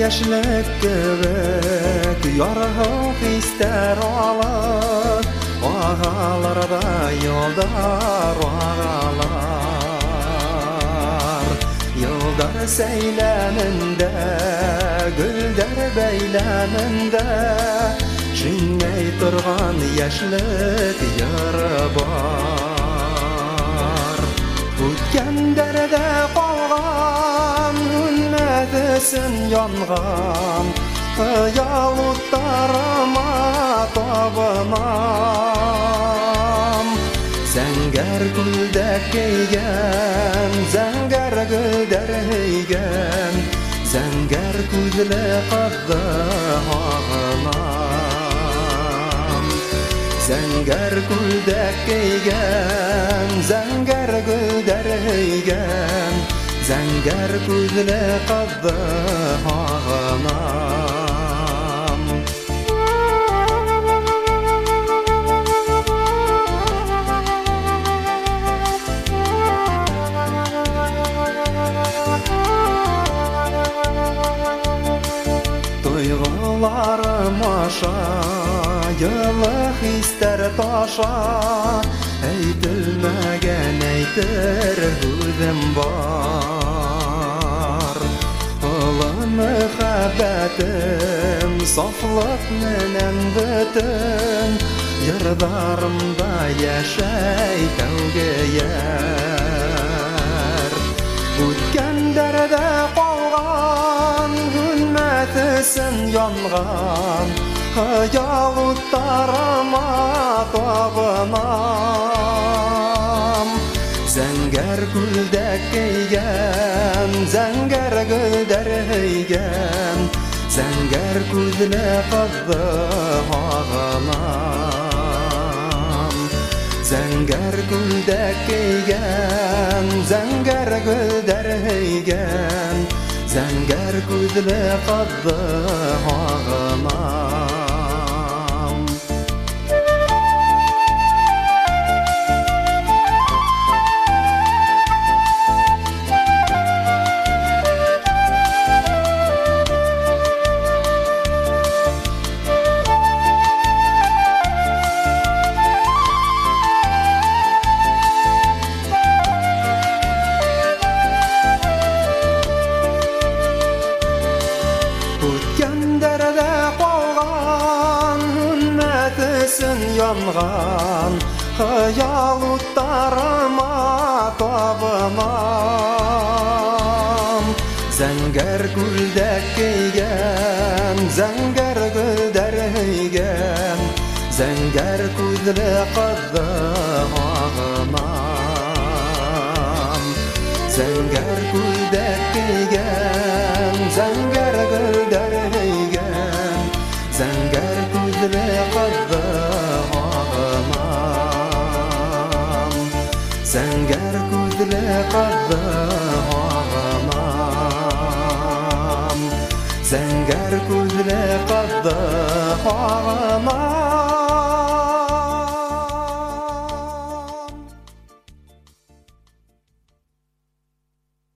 яшьлек кебек ярһып истәр алып, агаларда йолдар агалар. Йолдар сәйләмендә, гөлдәр бәйләмендә, шиңнәй торган яшьлек яры бар. Үткәндәрдә калган, үлмәдесен янган, хыял уттарыма табынам. Зәңгәр күлдәк кигән, зәңгәр гөлдәр һөйгән, зәңгәр күзле кызды һагынам. Зәңгәр күлдәк кигән, зәңгәр гөлдәр һөйгән, зәңгәр күзле кызды һагынам. Тойгыларым аша, йылы хистәр таша, әйтелмәгән әйтер һүзем бар. Олы мөхәббәтем, сафлык менән бөтен, йырдарымда яшәй тәүге яр. Үткәндәрдә калган, үлмәдесен янган, хыял уттарыма табынам. Зәңгәр күлдәк кигән, зәңгәр гөлдәр һөйгән, зәңгәр күзле кызды һагынам. Зәңгәр күлдәк кигән, зәңгәр гөлдәр һөйгән, зәңгәр күзле кызды һагынам. Үткәндәрдә калган, үлмәдесен янган, хыял уттарыма табынам. Зәңгәр күлдәк кигән, зәңгәр гөлдәр һөйгән, зәңгәр күзле кызды һагынам. Зәңгәр күлдәк кигән, зәңгәр гөлдәр һөйгән, зәңгәр күзле кызды һагынам. Зәңгәр күзле кызды һагынам. Зәңгәр күзле кызды һагынам.